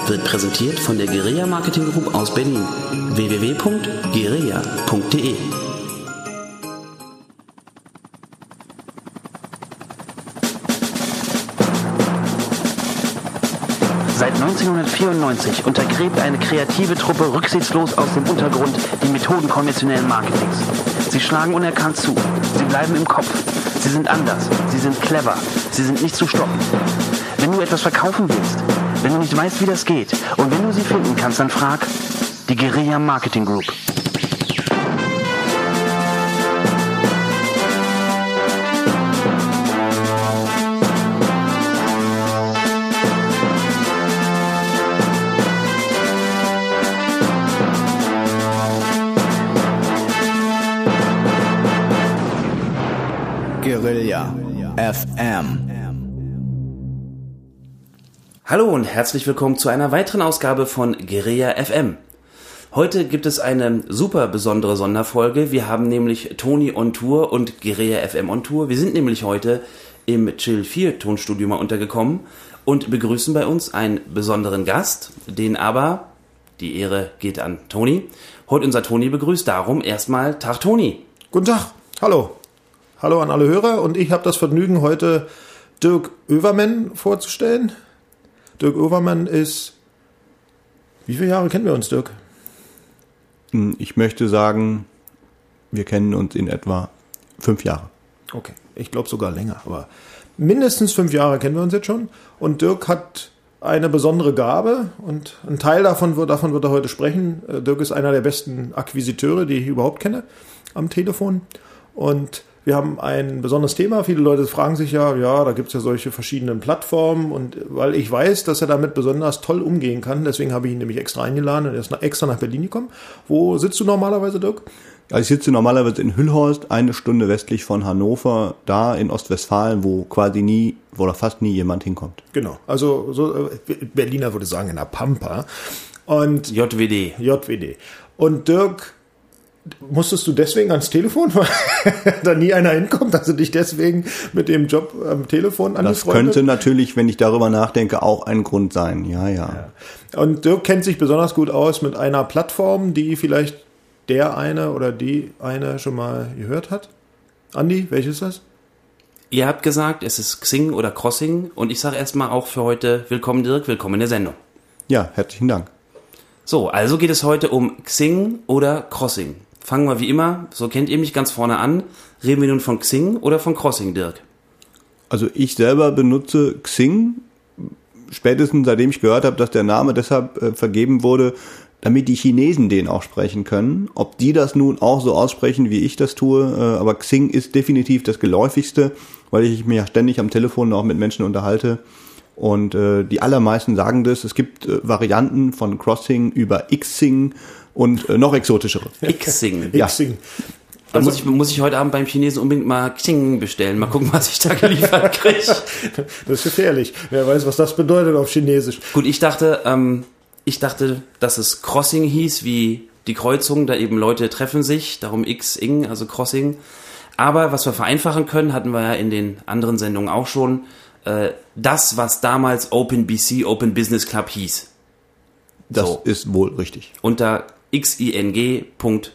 wird präsentiert von der Guerilla Marketing Group aus Berlin. www.guerilla.de. Seit 1994 untergräbt eine kreative Truppe rücksichtslos aus dem Untergrund die Methoden konventionellen Marketings. Sie schlagen unerkannt zu, sie bleiben im Kopf, sie sind anders, sie sind clever, sie sind nicht zu stoppen. Wenn du etwas verkaufen willst, wenn du nicht weißt, wie das geht und wenn du sie finden kannst, dann frag die Guerilla Marketing Group. Guerilla FM. Hallo und herzlich willkommen zu einer weiteren Ausgabe von Guerilla FM. Heute gibt es eine super besondere Sonderfolge. Wir haben nämlich Toni on Tour und Guerilla FM on Tour. Wir sind nämlich heute im Chill 4 Tonstudio mal untergekommen und begrüßen bei uns einen besonderen Gast, den aber, die Ehre geht an Toni. Heute unser Toni begrüßt, darum erstmal Tag Toni. Guten Tag, hallo. Hallo an alle Hörer und ich habe das Vergnügen, heute Dirk Övermann vorzustellen. Dirk Övermann ist... Wie viele Jahre kennen wir uns, Dirk? Ich möchte sagen, wir kennen uns in etwa 5 Jahre. Okay, ich glaube sogar länger, aber mindestens 5 Jahre kennen wir uns jetzt schon. Und Dirk hat eine besondere Gabe und ein Teil davon wird er heute sprechen. Dirk ist einer der besten Akquisiteure, die ich überhaupt kenne, am Telefon. Und wir haben ein besonderes Thema. Viele Leute fragen sich ja, da gibt es ja solche verschiedenen Plattformen. Und weil ich weiß, dass er damit besonders toll umgehen kann, deswegen habe ich ihn nämlich extra eingeladen und er ist extra nach Berlin gekommen. Wo sitzt du normalerweise, Dirk? Also ich sitze normalerweise in Hüllhorst, 1 Stunde westlich von Hannover, da in Ostwestfalen, wo quasi nie oder fast nie jemand hinkommt. Genau, also so, Berliner würde sagen in der Pampa. Und JWD. Und Dirk, musstest du deswegen ans Telefon, weil da nie einer hinkommt, dass du dich deswegen mit dem Job am Telefon angefreundet? Das könnte natürlich, wenn ich darüber nachdenke, auch ein Grund sein, ja. Und Dirk kennt sich besonders gut aus mit einer Plattform, die vielleicht der eine oder die eine schon mal gehört hat. Andi, welches ist das? Ihr habt gesagt, es ist Xing oder Crossing und ich sage erstmal auch für heute willkommen Dirk, willkommen in der Sendung. Ja, herzlichen Dank. So, also geht es heute um Xing oder Crossing. Fangen wir wie immer, so kennt ihr mich ganz vorne an. Reden wir nun von Xing oder von Crossing, Dirk? Also ich selber benutze Xing, spätestens seitdem ich gehört habe, dass der Name deshalb vergeben wurde, damit die Chinesen den auch sprechen können. Ob die das nun auch so aussprechen, wie ich das tue, aber Xing ist definitiv das geläufigste, weil ich mich ja ständig am Telefon auch mit Menschen unterhalte. Und die allermeisten sagen das. Es gibt Varianten von Crossing über Xing und noch exotischere. Xing. Ja. Xing. Da muss ich heute Abend beim Chinesen unbedingt mal Xing bestellen. Mal gucken, was ich da geliefert kriege. Das ist gefährlich. Wer weiß, was das bedeutet auf Chinesisch. Gut, ich dachte, dass es Crossing hieß, wie die Kreuzung, da eben Leute treffen sich, darum Xing, also Crossing. Aber was wir vereinfachen können, hatten wir ja in den anderen Sendungen auch schon, das, was damals OpenBC, Open Business Club hieß. Das ist wohl richtig. Unter xing.de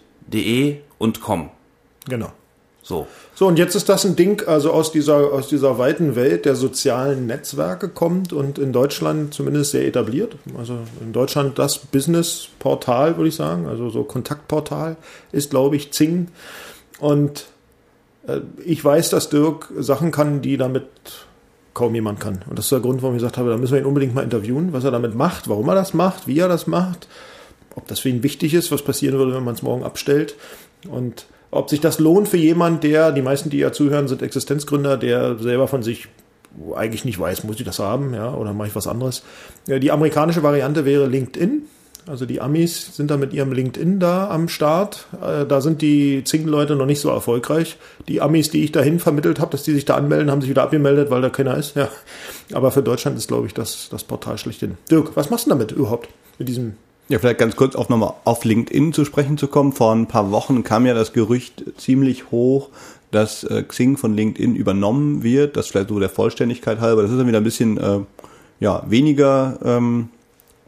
und com. Genau. So, und jetzt ist das ein Ding, also aus dieser weiten Welt der sozialen Netzwerke kommt und in Deutschland zumindest sehr etabliert. Also in Deutschland das Business-Portal, würde ich sagen, also so Kontaktportal ist, glaube ich, Xing. Und ich weiß, dass Dirk Sachen kann, die damit kaum jemand kann. Und das ist der Grund, warum ich gesagt habe, da müssen wir ihn unbedingt mal interviewen, was er damit macht, warum er das macht, wie er das macht, ob das für ihn wichtig ist, was passieren würde, wenn man es morgen abstellt und ob sich das lohnt für jemand, die meisten, die ja zuhören, sind Existenzgründer, der selber von sich eigentlich nicht weiß, muss ich das haben, ja, oder mache ich was anderes. Ja, die amerikanische Variante wäre LinkedIn. Also die Amis sind da mit ihrem LinkedIn da am Start. Da sind die Xing-Leute noch nicht so erfolgreich. Die Amis, die ich dahin vermittelt habe, dass die sich da anmelden, haben sich wieder abgemeldet, weil da keiner ist. Ja. Aber für Deutschland ist, glaube ich, das Portal schlechthin. Dirk, was machst du damit überhaupt? Mit diesem... Ja, vielleicht ganz kurz auch nochmal auf LinkedIn zu sprechen zu kommen. Vor ein paar Wochen kam ja das Gerücht ziemlich hoch, dass Xing von LinkedIn übernommen wird. Das vielleicht so der Vollständigkeit halber. Das ist dann wieder ein bisschen weniger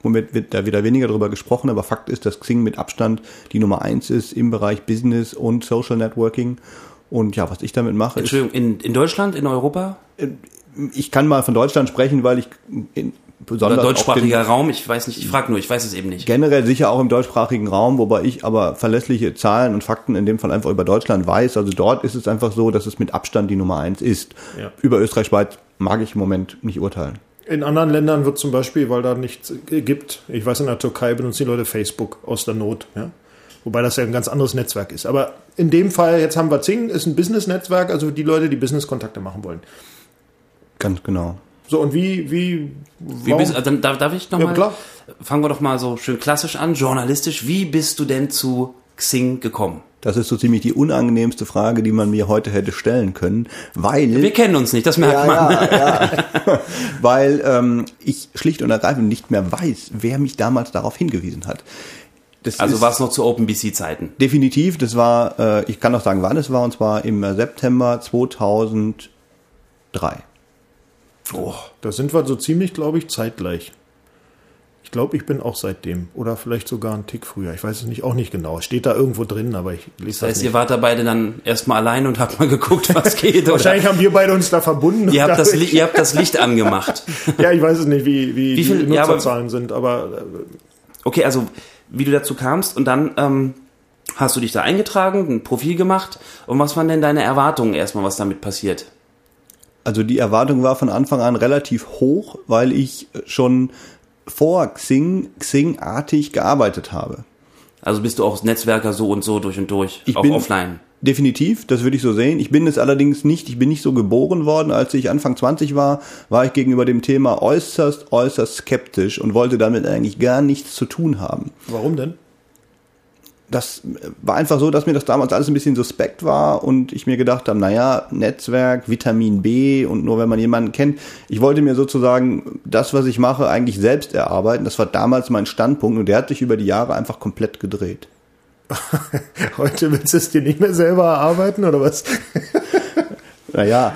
Moment wird da wieder weniger drüber gesprochen, aber Fakt ist, dass Xing mit Abstand die Nummer 1 ist im Bereich Business und Social Networking. Und ja, was ich damit mache Entschuldigung, in Deutschland, in Europa? Ich kann mal von Deutschland sprechen, weil ich besonders oder deutschsprachiger Raum, ich weiß nicht, ich frage nur, ich weiß es eben nicht. Generell sicher auch im deutschsprachigen Raum, wobei ich aber verlässliche Zahlen und Fakten in dem Fall einfach über Deutschland weiß. Also dort ist es einfach so, dass es mit Abstand die Nummer 1 ist. Ja. Über Österreich, Schweiz mag ich im Moment nicht urteilen. In anderen Ländern wird zum Beispiel, weil da nichts gibt, ich weiß, in der Türkei benutzen die Leute Facebook aus der Not, ja? Wobei das ja ein ganz anderes Netzwerk ist. Aber in dem Fall, jetzt haben wir Xing, ist ein Business-Netzwerk, also die Leute, die Business-Kontakte machen wollen. Ganz genau. So, und wie dann darf ich nochmal? Ja, klar. Fangen wir doch mal so schön klassisch an, journalistisch. Wie bist du denn zu Xing gekommen? Das ist so ziemlich die unangenehmste Frage, die man mir heute hätte stellen können, weil... Wir kennen uns nicht, das merkt man. Ja. Weil ich schlicht und ergreifend nicht mehr weiß, wer mich damals darauf hingewiesen hat. Also war es noch zu OpenBC-Zeiten? Definitiv, das war, ich kann auch sagen, wann es war, und zwar im September 2003. Oh, da sind wir so ziemlich, glaube ich, zeitgleich. Ich glaube, ich bin auch seitdem. Oder vielleicht sogar einen Tick früher. Ich weiß es nicht, auch nicht genau. Steht da irgendwo drin, aber ich lese das nicht. Ihr wart da beide dann erstmal allein und habt mal geguckt, was geht, oder? Wahrscheinlich haben wir beide uns da verbunden. Ihr habt das Licht angemacht. Ja, ich weiß es nicht, wie die Nutzerzahlen sind, aber... Okay, also wie du dazu kamst und dann hast du dich da eingetragen, ein Profil gemacht. Und was waren denn deine Erwartungen erstmal, was damit passiert? Also die Erwartung war von Anfang an relativ hoch, weil ich schon vor Xing-artig gearbeitet habe. Also bist du auch Netzwerker so und so durch und durch, ich auch bin offline? Definitiv, das würde ich so sehen. Ich bin es allerdings nicht, ich bin nicht so geboren worden. Als ich Anfang 20 war ich gegenüber dem Thema äußerst skeptisch und wollte damit eigentlich gar nichts zu tun haben. Warum denn? Das war einfach so, dass mir das damals alles ein bisschen suspekt war und ich mir gedacht habe, naja, Netzwerk, Vitamin B und nur wenn man jemanden kennt. Ich wollte mir sozusagen das, was ich mache, eigentlich selbst erarbeiten. Das war damals mein Standpunkt und der hat sich über die Jahre einfach komplett gedreht. Heute willst du es dir nicht mehr selber erarbeiten, oder was? Naja,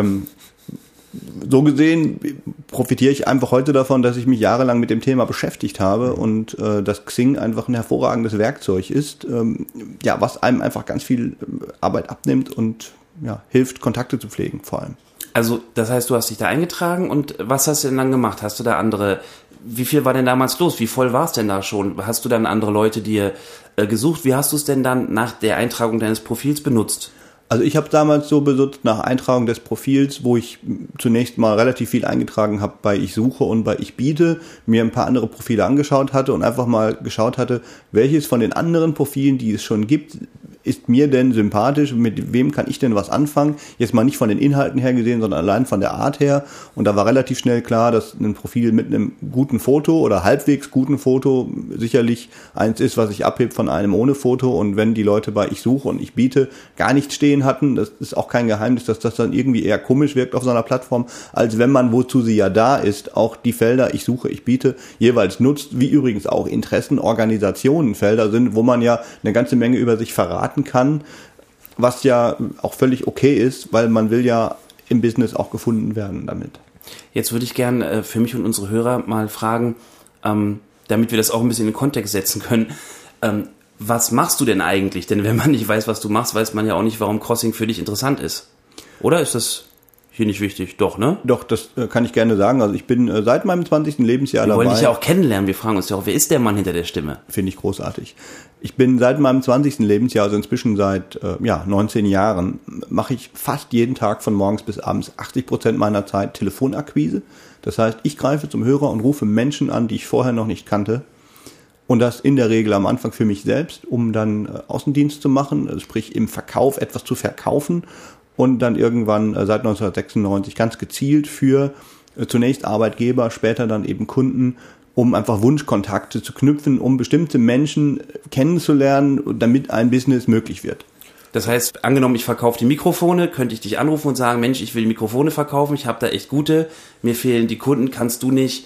so gesehen profitiere ich einfach heute davon, dass ich mich jahrelang mit dem Thema beschäftigt habe und dass Xing einfach ein hervorragendes Werkzeug ist, was einem einfach ganz viel Arbeit abnimmt und hilft, Kontakte zu pflegen vor allem. Also das heißt, du hast dich da eingetragen und was hast du denn dann gemacht? Hast du da wie viel war denn damals los? Wie voll war es denn da schon? Hast du dann andere Leute dir gesucht? Wie hast du es denn dann nach der Eintragung deines Profils benutzt? Also ich habe damals so benutzt nach Eintragung des Profils, wo ich zunächst mal relativ viel eingetragen habe bei Ich suche und bei Ich biete, mir ein paar andere Profile angeschaut hatte und einfach mal geschaut hatte, welches von den anderen Profilen, die es schon gibt, ist mir denn sympathisch, mit wem kann ich denn was anfangen? Jetzt mal nicht von den Inhalten her gesehen, sondern allein von der Art her. Und da war relativ schnell klar, dass ein Profil mit einem guten Foto oder halbwegs guten Foto sicherlich eins ist, was sich abhebt von einem ohne Foto. Und wenn die Leute bei Ich suche und Ich biete gar nichts stehen hatten, das ist auch kein Geheimnis, dass das dann irgendwie eher komisch wirkt auf so einer Plattform, als wenn man, wozu sie ja da ist, auch die Felder Ich suche, Ich biete jeweils nutzt, wie übrigens auch Interessen, Organisationen Felder sind, wo man ja eine ganze Menge über sich verraten kann, was ja auch völlig okay ist, weil man will ja im Business auch gefunden werden damit. Jetzt würde ich gern für mich und unsere Hörer mal fragen, damit wir das auch ein bisschen in den Kontext setzen können, was machst du denn eigentlich? Denn wenn man nicht weiß, was du machst, weiß man ja auch nicht, warum Crossing für dich interessant ist. Oder ist das hier nicht wichtig? Doch, ne? Doch, das kann ich gerne sagen. Also ich bin seit meinem 20. Lebensjahr dabei. Wir wollen dich ja auch kennenlernen. Wir fragen uns ja auch, wer ist der Mann hinter der Stimme? Finde ich großartig. Ich bin seit meinem 20. Lebensjahr, also inzwischen seit 19 Jahren, mache ich fast jeden Tag von morgens bis abends 80% meiner Zeit Telefonakquise. Das heißt, ich greife zum Hörer und rufe Menschen an, die ich vorher noch nicht kannte. Und das in der Regel am Anfang für mich selbst, um dann Außendienst zu machen, also sprich im Verkauf etwas zu verkaufen. Und dann irgendwann seit 1996 ganz gezielt für zunächst Arbeitgeber, später dann eben Kunden, um einfach Wunschkontakte zu knüpfen, um bestimmte Menschen kennenzulernen, damit ein Business möglich wird. Das heißt, angenommen, ich verkaufe die Mikrofone, könnte ich dich anrufen und sagen, Mensch, ich will die Mikrofone verkaufen, ich habe da echt gute, mir fehlen die Kunden, kannst du nicht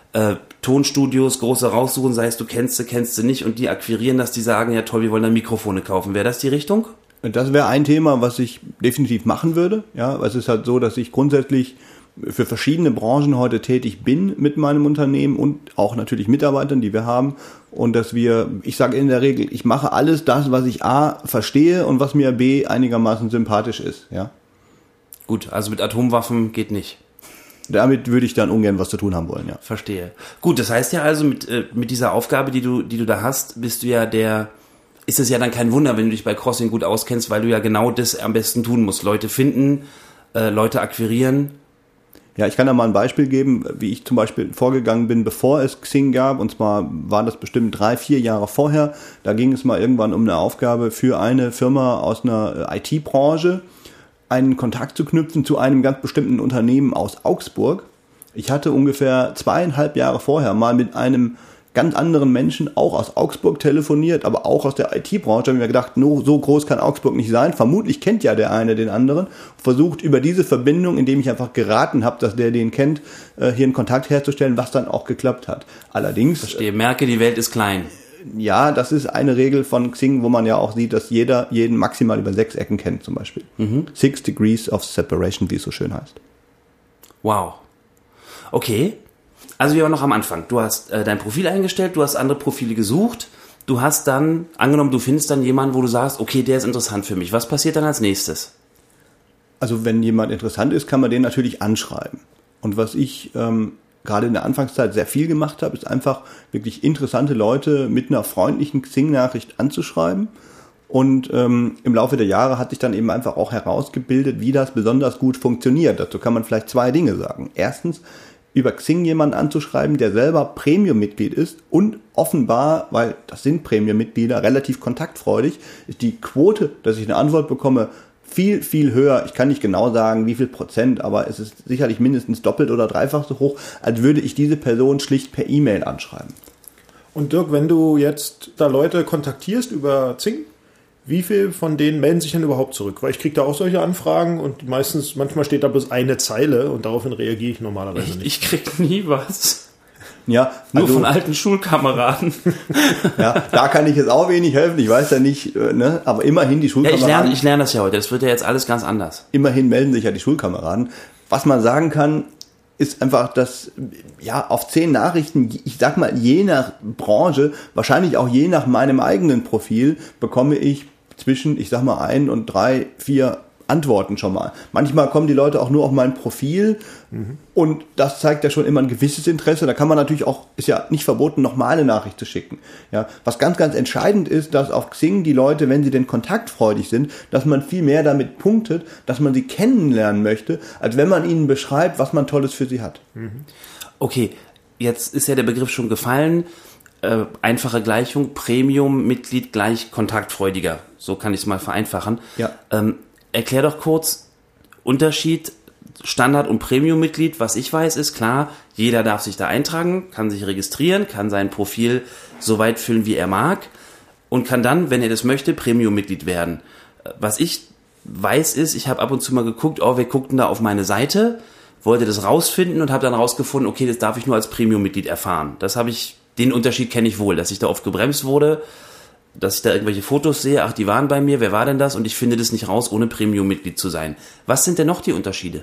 Tonstudios große raussuchen, sei es du kennst sie nicht und die akquirieren, dass die sagen, ja toll, wir wollen da Mikrofone kaufen. Wäre das die Richtung? Das wäre ein Thema, was ich definitiv machen würde. Ja, es ist halt so, dass ich grundsätzlich für verschiedene Branchen heute tätig bin mit meinem Unternehmen und auch natürlich Mitarbeitern, die wir haben. Und dass ich sage in der Regel, ich mache alles das, was ich A verstehe und was mir B einigermaßen sympathisch ist. Ja. Gut, also mit Atomwaffen geht nicht. Damit würde ich dann ungern was zu tun haben wollen, ja. Verstehe. Gut, das heißt ja also, mit dieser Aufgabe, die du da hast, ist es ja dann kein Wunder, wenn du dich bei Crossing gut auskennst, weil du ja genau das am besten tun musst. Leute finden, Leute akquirieren. Ja, ich kann da mal ein Beispiel geben, wie ich zum Beispiel vorgegangen bin, bevor es Xing gab. Und zwar war das bestimmt 3-4 Jahre vorher. Da ging es mal irgendwann um eine Aufgabe für eine Firma aus einer IT-Branche, einen Kontakt zu knüpfen zu einem ganz bestimmten Unternehmen aus Augsburg. Ich hatte ungefähr 2,5 Jahre vorher mal mit einem ganz anderen Menschen, auch aus Augsburg, telefoniert, aber auch aus der IT-Branche. Da habe ich mir gedacht, so groß kann Augsburg nicht sein. Vermutlich kennt ja der eine den anderen. Versucht über diese Verbindung, indem ich einfach geraten habe, dass der den kennt, hier einen Kontakt herzustellen, was dann auch geklappt hat. Allerdings... Verstehe, merke, die Welt ist klein. Ja, das ist eine Regel von Xing, wo man ja auch sieht, dass jeder jeden maximal über 6 Ecken kennt zum Beispiel. 6 Degrees of Separation, wie es so schön heißt. Wow. Okay. Also wir waren noch am Anfang. Du hast dein Profil eingestellt, du hast andere Profile gesucht, du hast dann, angenommen, du findest dann jemanden, wo du sagst, okay, der ist interessant für mich. Was passiert dann als nächstes? Also wenn jemand interessant ist, kann man den natürlich anschreiben. Und was ich gerade in der Anfangszeit sehr viel gemacht habe, ist einfach wirklich interessante Leute mit einer freundlichen Xing-Nachricht anzuschreiben. Und im Laufe der Jahre hat sich dann eben einfach auch herausgebildet, wie das besonders gut funktioniert. Dazu kann man vielleicht 2 Dinge sagen. Erstens, über Xing jemanden anzuschreiben, der selber Premium-Mitglied ist und offenbar, weil das sind Premium-Mitglieder, relativ kontaktfreudig, ist die Quote, dass ich eine Antwort bekomme, viel, viel höher. Ich kann nicht genau sagen, wie viel Prozent, aber es ist sicherlich mindestens doppelt oder dreifach so hoch, als würde ich diese Person schlicht per E-Mail anschreiben. Und Dirk, wenn du jetzt da Leute kontaktierst über Xing, wie viel von denen melden sich denn überhaupt zurück? Weil ich kriege da auch solche Anfragen und manchmal steht da bloß eine Zeile und daraufhin reagiere ich normalerweise nicht. Ich krieg nie was. Ja, Nur von alten Schulkameraden. Ja, da kann ich jetzt auch wenig helfen. Ich weiß ja nicht, ne? Aber immerhin die Schulkameraden. Ja, ich lerne das ja heute. Das wird ja jetzt alles ganz anders. Immerhin melden sich ja die Schulkameraden. Was man sagen kann, ist einfach, dass ja auf 10 Nachrichten, ich sag mal je nach Branche, wahrscheinlich auch je nach meinem eigenen Profil, bekomme ich zwischen, ich sag mal 1 und 3, 4 Antworten schon mal. Manchmal kommen die Leute auch nur auf mein Profil und das zeigt ja schon immer ein gewisses Interesse. Da kann man natürlich auch, ist ja nicht verboten, nochmal eine Nachricht zu schicken. Ja, was ganz, ganz entscheidend ist, dass auf Xing die Leute, wenn sie denn kontaktfreudig sind, dass man viel mehr damit punktet, dass man sie kennenlernen möchte, als wenn man ihnen beschreibt, was man Tolles für sie hat. Okay, jetzt ist ja der Begriff schon gefallen. Einfache Gleichung, Premium-Mitglied gleich kontaktfreudiger. So kann ich es mal vereinfachen. Ja. Erklär doch kurz Unterschied Standard- und Premium-Mitglied. Was ich weiß, ist klar, jeder darf sich da eintragen, kann sich registrieren, kann sein Profil so weit füllen, wie er mag und kann dann, wenn er das möchte, Premium-Mitglied werden. Was ich weiß ist, ich habe ab und zu mal geguckt, wir guckten da auf meine Seite, wollte das rausfinden und habe dann rausgefunden, okay, das darf ich nur als Premium-Mitglied erfahren. Den Unterschied kenne ich wohl, dass ich da oft gebremst wurde, dass ich da irgendwelche Fotos sehe, die waren bei mir, wer war denn das? Und ich finde das nicht raus, ohne Premium-Mitglied zu sein. Was sind denn noch die Unterschiede?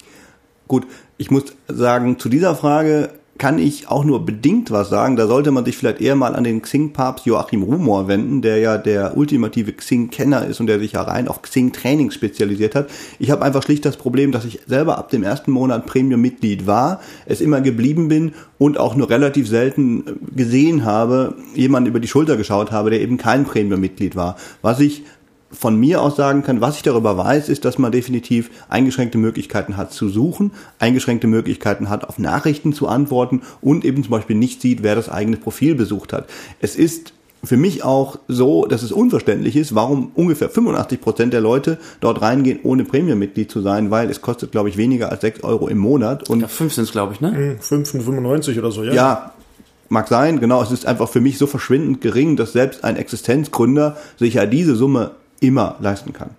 Gut, ich muss sagen, zu dieser Frage kann ich auch nur bedingt was sagen. Da sollte man sich vielleicht eher mal an den Xing-Papst Joachim Rumor wenden, der ja der ultimative Xing-Kenner ist und der sich ja rein auf Xing-Training spezialisiert hat. Ich habe einfach schlicht das Problem, dass ich selber ab dem ersten Monat Premium-Mitglied war, es immer geblieben bin und auch nur relativ selten gesehen habe, jemanden über die Schulter geschaut habe, der eben kein Premium-Mitglied war. Was ich von mir aus sagen kann, was ich darüber weiß, ist, dass man definitiv eingeschränkte Möglichkeiten hat zu suchen, eingeschränkte Möglichkeiten hat, auf Nachrichten zu antworten und eben zum Beispiel nicht sieht, wer das eigene Profil besucht hat. Es ist für mich auch so, dass es unverständlich ist, warum ungefähr 85% der Leute dort reingehen, ohne Premium-Mitglied zu sein, weil es kostet, glaube ich, weniger als 6 Euro im Monat. Und 5 sind es, glaube ich, ne? 5,95 oder so, ja. Ja, mag sein, genau. Es ist einfach für mich so verschwindend gering, dass selbst ein Existenzgründer sich ja diese Summe immer leisten kann.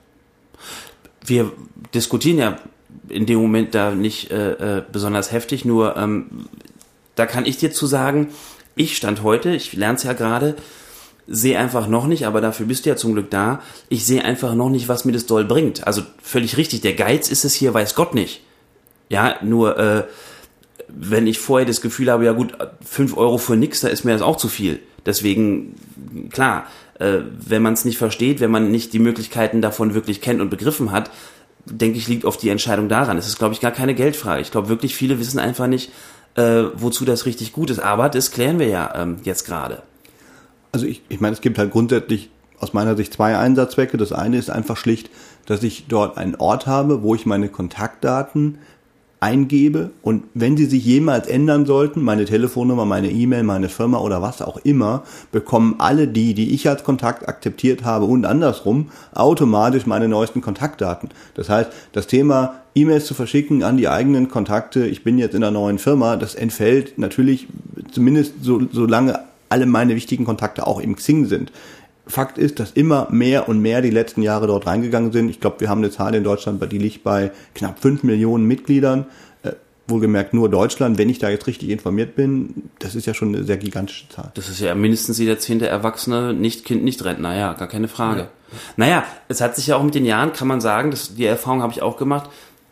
Wir diskutieren ja in dem Moment da nicht besonders heftig, nur da kann ich dir zu sagen, ich stand heute, ich lerne es ja gerade, sehe einfach noch nicht, aber dafür bist du ja zum Glück da, ich sehe einfach noch nicht, was mir das doll bringt. Also völlig richtig, der Geiz ist es hier, weiß Gott nicht. Ja, nur wenn ich vorher das Gefühl habe, ja gut, 5 Euro für nix, da ist mir das auch zu viel. Deswegen, klar, wenn man es nicht versteht, wenn man nicht die Möglichkeiten davon wirklich kennt und begriffen hat, denke ich, liegt oft die Entscheidung daran. Es ist, glaube ich, gar keine Geldfrage. Ich glaube wirklich, viele wissen einfach nicht, wozu das richtig gut ist. Aber das klären wir ja jetzt gerade. Also ich meine, es gibt halt grundsätzlich aus meiner Sicht 2 Einsatzzwecke. Das eine ist einfach schlicht, dass ich dort einen Ort habe, wo ich meine Kontaktdaten eingebe, und wenn sie sich jemals ändern sollten, meine Telefonnummer, meine E-Mail, meine Firma oder was auch immer, bekommen alle die ich als Kontakt akzeptiert habe und andersrum automatisch meine neuesten Kontaktdaten. Das heißt, das Thema E-Mails zu verschicken an die eigenen Kontakte, ich bin jetzt in einer neuen Firma, das entfällt natürlich zumindest solange alle meine wichtigen Kontakte auch im Xing sind. Fakt ist, dass immer mehr und mehr die letzten Jahre dort reingegangen sind. Ich glaube, wir haben eine Zahl in Deutschland, die liegt bei knapp 5 Millionen Mitgliedern. Wohlgemerkt nur Deutschland, wenn ich da jetzt richtig informiert bin. Das ist ja schon eine sehr gigantische Zahl. Das ist ja mindestens jeder 10. Erwachsene, nicht Kind, nicht Rentner, ja, gar keine Frage. Ja. Naja, es hat sich ja auch mit den Jahren, kann man sagen, die Erfahrung habe ich auch gemacht,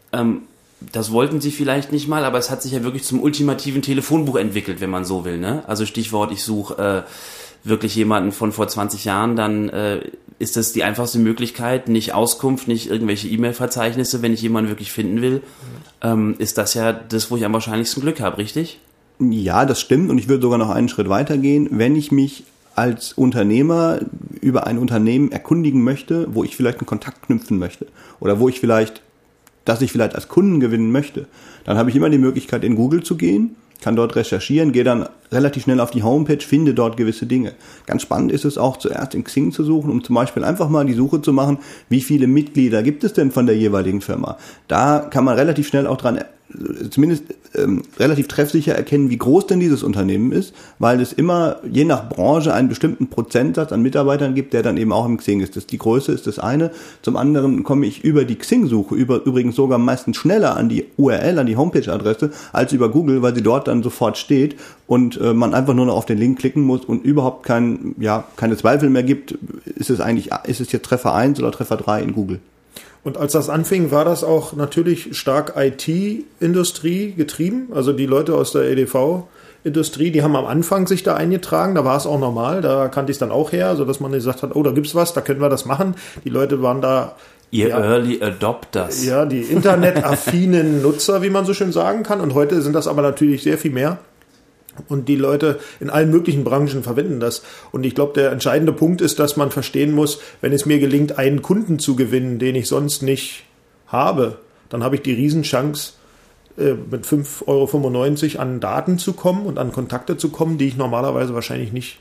das wollten sie vielleicht nicht mal, aber es hat sich ja wirklich zum ultimativen Telefonbuch entwickelt, wenn man so will, ne? Also Stichwort, ich suche wirklich jemanden von vor 20 Jahren, dann ist das die einfachste Möglichkeit, nicht Auskunft, nicht irgendwelche E-Mail-Verzeichnisse, wenn ich jemanden wirklich finden will, ist das ja das, wo ich am wahrscheinlichsten Glück habe, richtig? Ja, das stimmt, und ich würde sogar noch einen Schritt weitergehen. Wenn ich mich als Unternehmer über ein Unternehmen erkundigen möchte, wo ich vielleicht einen Kontakt knüpfen möchte oder wo ich vielleicht als Kunden gewinnen möchte, dann habe ich immer die Möglichkeit, in Google zu gehen, kann dort recherchieren, gehe dann relativ schnell auf die Homepage, finde dort gewisse Dinge. Ganz spannend ist es auch, zuerst in Xing zu suchen, um zum Beispiel einfach mal die Suche zu machen, wie viele Mitglieder gibt es denn von der jeweiligen Firma. Da kann man relativ schnell auch dran, zumindest relativ treffsicher erkennen, wie groß denn dieses Unternehmen ist, weil es immer je nach Branche einen bestimmten Prozentsatz an Mitarbeitern gibt, der dann eben auch im Xing ist. Die Größe ist das eine. Zum anderen komme ich über die Xing-Suche übrigens sogar meistens schneller an die URL, an die Homepage-Adresse, als über Google, weil sie dort dann sofort steht und man einfach nur noch auf den Link klicken muss und überhaupt keine Zweifel mehr gibt, ist es jetzt Treffer 1 oder Treffer 3 in Google. Und als das anfing, war das auch natürlich stark IT-Industrie getrieben. Also die Leute aus der EDV-Industrie, die haben am Anfang sich da eingetragen. Da war es auch normal. Da kannte ich es dann auch her, sodass man gesagt hat, oh, da gibt's was, da können wir das machen. Die Leute waren da... Early Adopters. Ja, die internetaffinen Nutzer, wie man so schön sagen kann. Und heute sind das aber natürlich sehr viel mehr. Und die Leute in allen möglichen Branchen verwenden das. Und ich glaube, der entscheidende Punkt ist, dass man verstehen muss, wenn es mir gelingt, einen Kunden zu gewinnen, den ich sonst nicht habe, dann habe ich die Riesenchance, mit 5,95 € an Daten zu kommen und an Kontakte zu kommen, die ich normalerweise wahrscheinlich nicht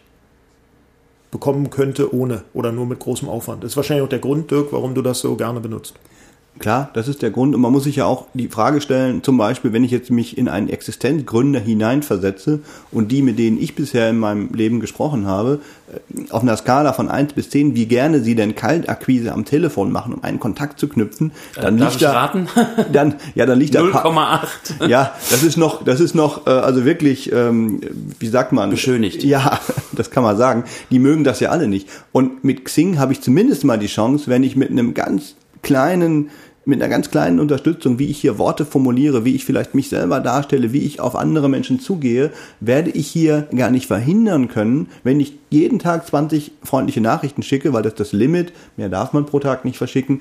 bekommen könnte ohne oder nur mit großem Aufwand. Das ist wahrscheinlich auch der Grund, Dirk, warum du das so gerne benutzt. Klar, das ist der Grund, und man muss sich ja auch die Frage stellen, zum Beispiel, wenn ich jetzt mich in einen Existenzgründer hineinversetze und die, mit denen ich bisher in meinem Leben gesprochen habe, auf einer Skala von 1 bis 10, wie gerne sie denn Kaltakquise am Telefon machen, um einen Kontakt zu knüpfen, dann darf liegt ich da, raten? dann liegt da 0,8. Ja, das ist noch, also wirklich, wie sagt man? Beschönigt. Ja, das kann man sagen. Die mögen das ja alle nicht. Und mit Xing habe ich zumindest mal die Chance, wenn ich mit einer ganz kleinen Unterstützung, wie ich hier Worte formuliere, wie ich vielleicht mich selber darstelle, wie ich auf andere Menschen zugehe, werde ich hier gar nicht verhindern können, wenn ich jeden Tag 20 freundliche Nachrichten schicke, weil das ist das Limit, mehr darf man pro Tag nicht verschicken,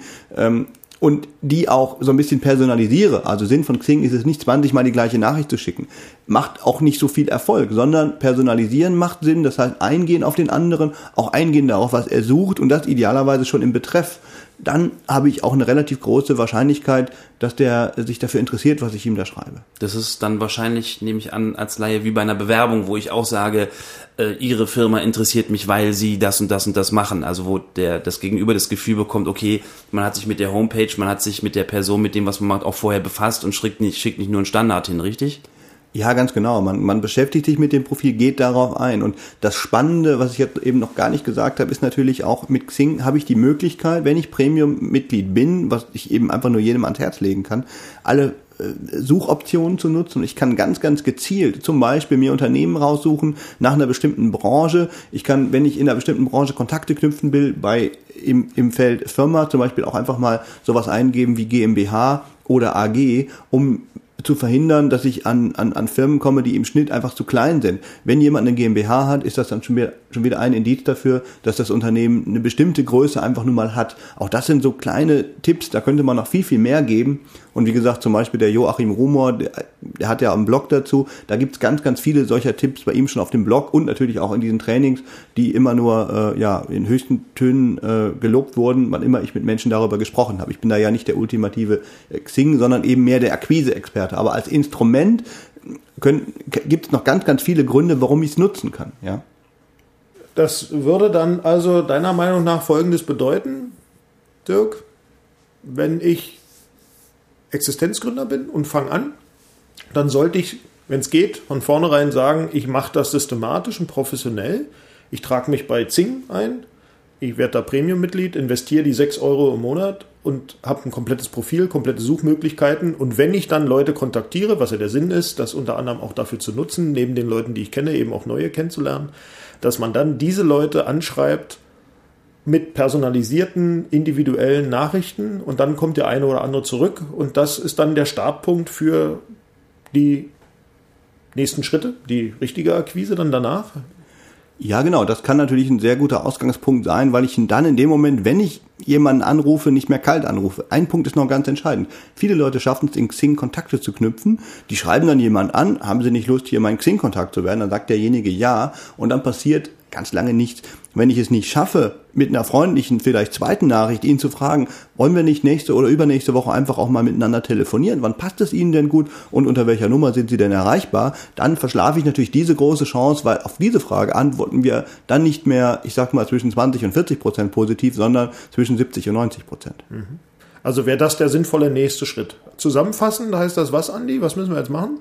und die auch so ein bisschen personalisiere. Also Sinn von Xing ist es nicht, 20 Mal die gleiche Nachricht zu schicken. Macht auch nicht so viel Erfolg, sondern personalisieren macht Sinn, das heißt eingehen auf den anderen, auch eingehen darauf, was er sucht, und das idealerweise schon im Betreff. Dann habe ich auch eine relativ große Wahrscheinlichkeit, dass der sich dafür interessiert, was ich ihm da schreibe. Das ist dann wahrscheinlich, nehme ich an, als Laie wie bei einer Bewerbung, wo ich auch sage, Ihre Firma interessiert mich, weil Sie das und das und das machen. Also wo das Gegenüber das Gefühl bekommt, okay, man hat sich mit der Homepage, man hat sich mit der Person, mit dem, was man macht, auch vorher befasst und schickt nicht nur einen Standard hin, richtig? Ja, ganz genau. Man beschäftigt sich mit dem Profil, geht darauf ein. Und das Spannende, was ich jetzt eben noch gar nicht gesagt habe, ist natürlich auch, mit Xing habe ich die Möglichkeit, wenn ich Premium-Mitglied bin, was ich eben einfach nur jedem ans Herz legen kann, alle Suchoptionen zu nutzen. Und ich kann ganz, ganz gezielt zum Beispiel mir Unternehmen raussuchen nach einer bestimmten Branche. Ich kann, wenn ich in einer bestimmten Branche Kontakte knüpfen will, im Feld Firma zum Beispiel auch einfach mal sowas eingeben wie GmbH oder AG, um zu verhindern, dass ich an Firmen komme, die im Schnitt einfach zu klein sind. Wenn jemand eine GmbH hat, ist das dann schon wieder ein Indiz dafür, dass das Unternehmen eine bestimmte Größe einfach nur mal hat. Auch das sind so kleine Tipps, da könnte man noch viel, viel mehr geben. Und wie gesagt, zum Beispiel der Joachim Rumor, der hat ja einen Blog dazu, da gibt's ganz, ganz viele solcher Tipps bei ihm schon auf dem Blog und natürlich auch in diesen Trainings, die immer nur in höchsten Tönen gelobt wurden, wann immer ich mit Menschen darüber gesprochen habe. Ich bin da ja nicht der ultimative Xing, sondern eben mehr der Akquise-Experte. Aber als Instrument gibt es noch ganz, ganz viele Gründe, warum ich es nutzen kann. Ja? Das würde dann also deiner Meinung nach Folgendes bedeuten, Dirk, wenn ich Existenzgründer bin und fange an, dann sollte ich, wenn es geht, von vornherein sagen, ich mache das systematisch und professionell. Ich trage mich bei Xing ein, ich werde da Premium-Mitglied, investiere die 6 € im Monat und habe ein komplettes Profil, komplette Suchmöglichkeiten. Und wenn ich dann Leute kontaktiere, was ja der Sinn ist, das unter anderem auch dafür zu nutzen, neben den Leuten, die ich kenne, eben auch neue kennenzulernen, dass man dann diese Leute anschreibt mit personalisierten, individuellen Nachrichten und dann kommt der eine oder andere zurück und das ist dann der Startpunkt für die nächsten Schritte, die richtige Akquise dann danach. Ja, genau, das kann natürlich ein sehr guter Ausgangspunkt sein, weil ich ihn dann in dem Moment, wenn ich jemanden anrufe, nicht mehr kalt anrufe. Ein Punkt ist noch ganz entscheidend. Viele Leute schaffen es, in Xing Kontakte zu knüpfen. Die schreiben dann jemand an, haben sie nicht Lust, hier mein Xing-Kontakt zu werden? Dann sagt derjenige ja und dann passiert ganz lange nichts. Wenn ich es nicht schaffe, mit einer freundlichen, vielleicht zweiten Nachricht ihn zu fragen, wollen wir nicht nächste oder übernächste Woche einfach auch mal miteinander telefonieren? Wann passt es Ihnen denn gut und unter welcher Nummer sind Sie denn erreichbar? Dann verschlafe ich natürlich diese große Chance, weil auf diese Frage antworten wir dann nicht mehr, ich sag mal, zwischen 20% und 40% positiv, sondern zwischen 70% und 90%. Also wäre das der sinnvolle nächste Schritt. Zusammenfassend heißt das was, Andi? Was müssen wir jetzt machen?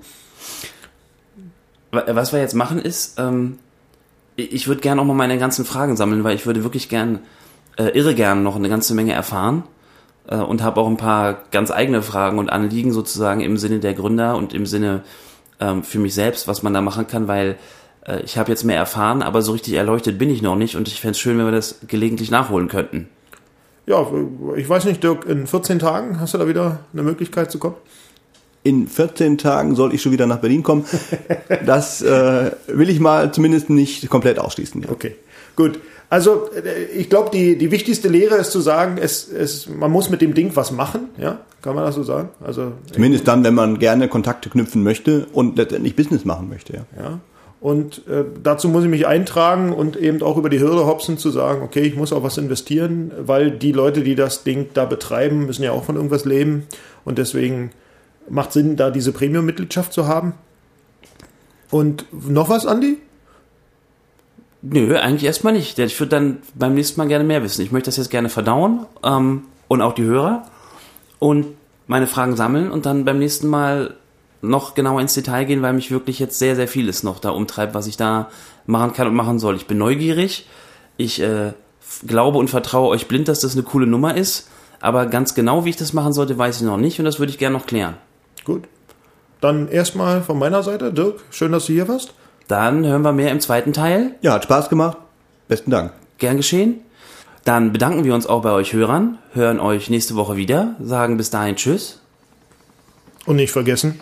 Was wir jetzt machen ist, ich würde gerne auch mal meine ganzen Fragen sammeln, weil ich würde wirklich irre gern noch eine ganze Menge erfahren und habe auch ein paar ganz eigene Fragen und Anliegen sozusagen im Sinne der Gründer und im Sinne für mich selbst, was man da machen kann, weil ich habe jetzt mehr erfahren, aber so richtig erleuchtet bin ich noch nicht und ich fände es schön, wenn wir das gelegentlich nachholen könnten. Ja, ich weiß nicht, Dirk, in 14 Tagen hast du da wieder eine Möglichkeit zu kommen? In 14 Tagen soll ich schon wieder nach Berlin kommen. Das will ich mal zumindest nicht komplett ausschließen. Ja. Okay, gut. Also ich glaube, die wichtigste Lehre ist zu sagen, man muss mit dem Ding was machen. Ja, kann man das so sagen? Also zumindest dann, wenn man gerne Kontakte knüpfen möchte und letztendlich Business machen möchte. Ja. Und dazu muss ich mich eintragen und eben auch über die Hürde hopsen zu sagen, okay, ich muss auch was investieren, weil die Leute, die das Ding da betreiben, müssen ja auch von irgendwas leben und deswegen macht Sinn, da diese Premium-Mitgliedschaft zu haben. Und noch was, Andi? Nö, eigentlich erstmal nicht. Ich würde dann beim nächsten Mal gerne mehr wissen. Ich möchte das jetzt gerne verdauen und auch die Hörer und meine Fragen sammeln und dann beim nächsten Mal noch genauer ins Detail gehen, weil mich wirklich jetzt sehr, sehr vieles noch da umtreibt, was ich da machen kann und machen soll. Ich bin neugierig. Ich glaube und vertraue euch blind, dass das eine coole Nummer ist. Aber ganz genau, wie ich das machen sollte, weiß ich noch nicht und das würde ich gerne noch klären. Gut. Dann erstmal von meiner Seite, Dirk, schön, dass du hier warst. Dann hören wir mehr im zweiten Teil. Ja, hat Spaß gemacht. Besten Dank. Gern geschehen. Dann bedanken wir uns auch bei euch Hörern, hören euch nächste Woche wieder, sagen bis dahin Tschüss. Und nicht vergessen,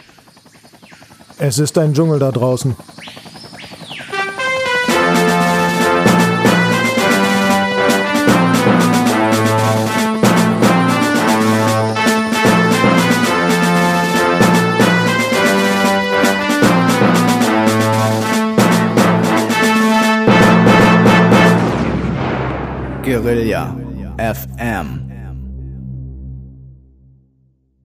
es ist ein Dschungel da draußen. Guerilla FM